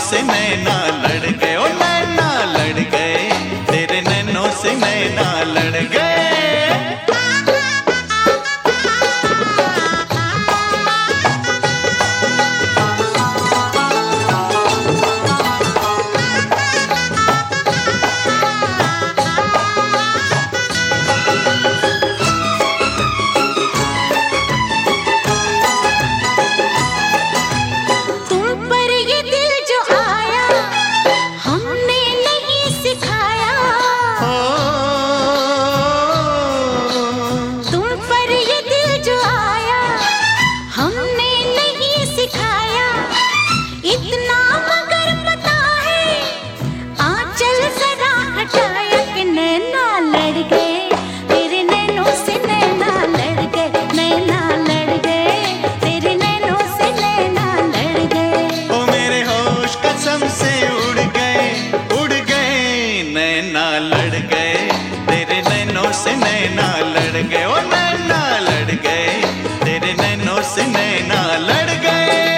से नैना लड़ गए, ओ नैना लड़ गए, तेरे नैनों से नैना लड़ गए। नैना लड़ गए, तेरे नैनों से नैना लड़ गए, ओ नैना लड़ गए, तेरे नैनों से नैना लड़ गए।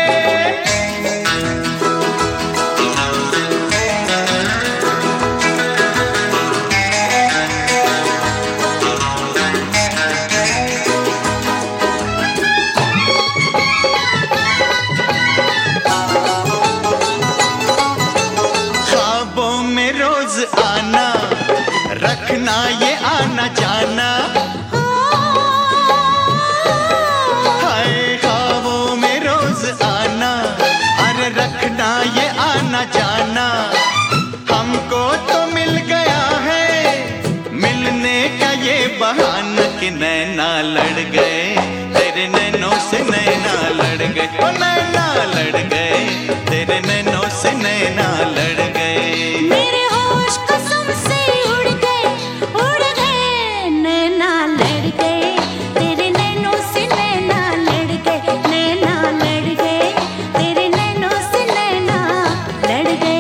ख्वाबों में रोज आना, रखना ये आना जाना, हाय ख्वाबों में रोज आना, अरे रखना ये आना जाना। हमको तो मिल गया है मिलने का ये बहाना कि नैना लड़ गए, तेरे नैनों से नैना लड़ गए, ओ नैना लड़ गए, तेरे नैनों से नैना लड़ गए। मेरे होश कसम से उड़ गए, नैना लड़ गए, तेरे नैनों से नैना लड़ गए, नैना लड़ गए, तेरे नैनों से नैना लड़ गए।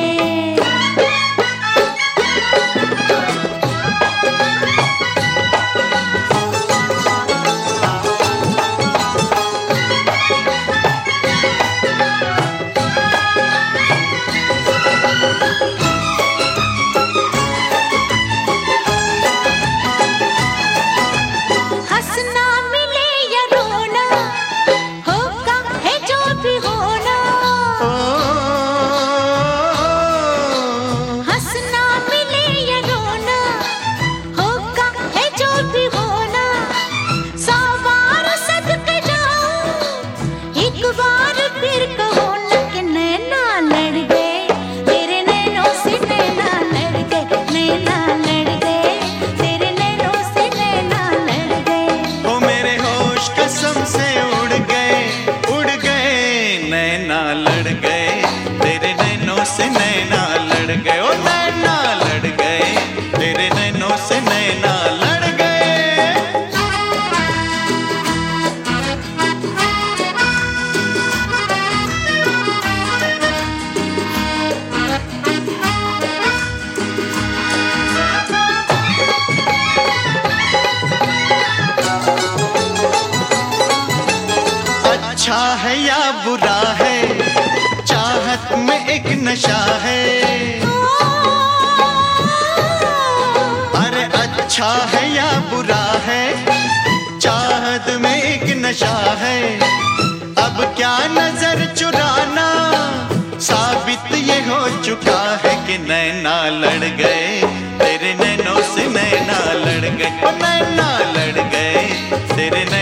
नैना लड़ गए, तेरे नैनों से नैना लड़ गए, ओ नैना लड़ गए, तेरे नैनों से नैना लड़ गए। अच्छा है या बुरा है, चाहत में एक नशा है, अरे अच्छा है या बुरा है, चाहत में एक नशा है। अब क्या नजर चुराना, साबित ये हो चुका है कि नैना लड़ गए, तेरे नैनों से नैना लड़ गए, ओ नैना लड़ गए, तेरे